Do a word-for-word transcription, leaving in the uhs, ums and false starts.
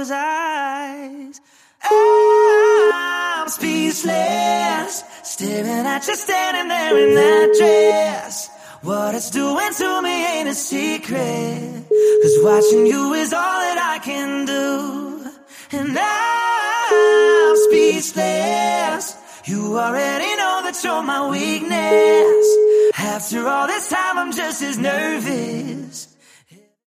those eyes. I'm speechless, staring at you standing there in that dress. What it's doing to me ain't a secret, 'cause watching you is all that I can do. And I'm speechless, you already know that you're my weakness. After all this time I'm just as nervous